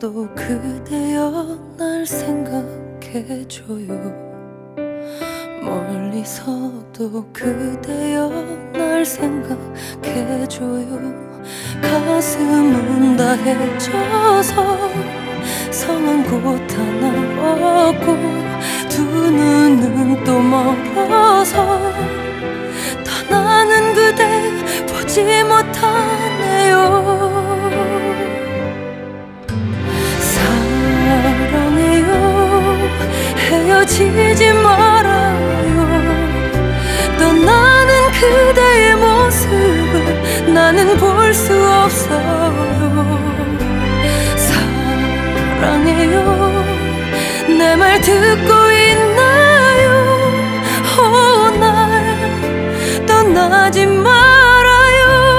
멀리서도 그대여 날 생각해줘요. 멀리서도 그대여 날 생각해줘요. 가슴은 다해져서 성한 곳 하나 없고 두 눈은 또 멀어서 떠나는 그대 보지 못하네요. 사랑해요. 헤어지지 말아요. 떠나는 그대의 모습을 나는 볼 수 없어요. 사랑해요. 내 말 듣고 있나요? 날 떠나지 말아요.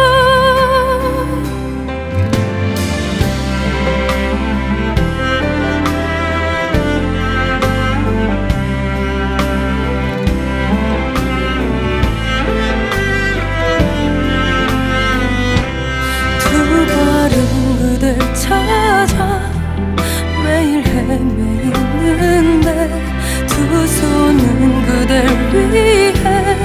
두 발은 그댈 찾아 매일 헤매이는데 두 손은 그댈 위해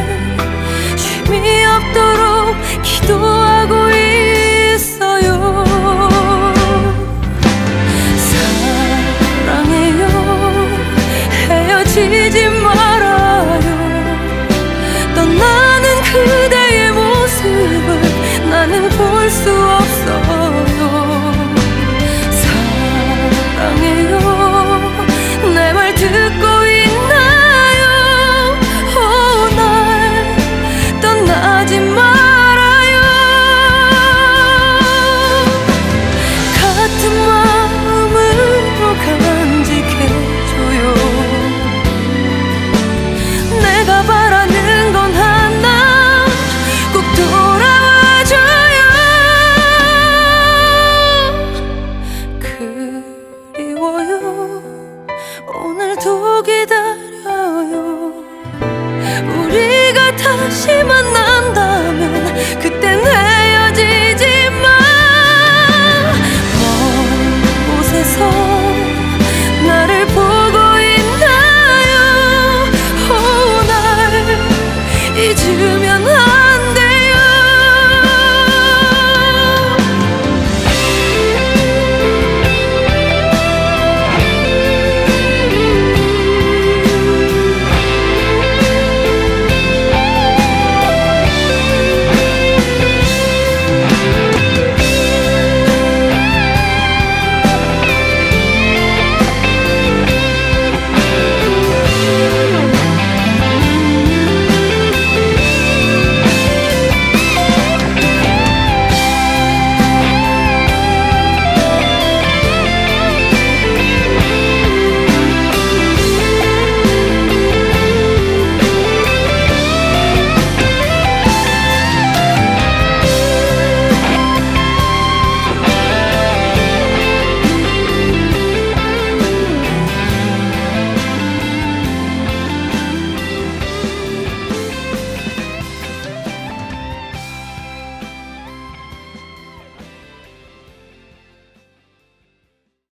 쉼이 없도록 기도하고 있어요. 사랑해요. 헤어지지 말아요. 떠나는 그대의 모습을 나는 볼 수 없어요.